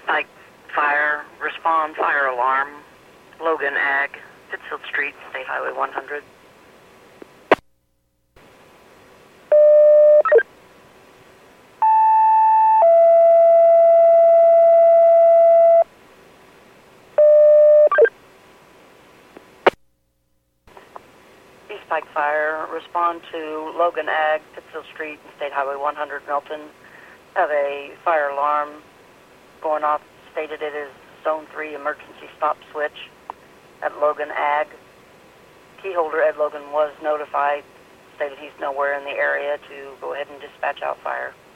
Pike Fire, respond, fire alarm, Logan Ag, Pittsfield Street, State Highway 100. East Pike Fire, respond to Logan Ag, Pittsfield Street, State Highway 100, Milton. Have a fire alarm going off. Stated it is Zone 3 emergency stop switch at Logan Ag. Keyholder Ed Logan was notified, stated he's nowhere in the area to go ahead and dispatch out fire.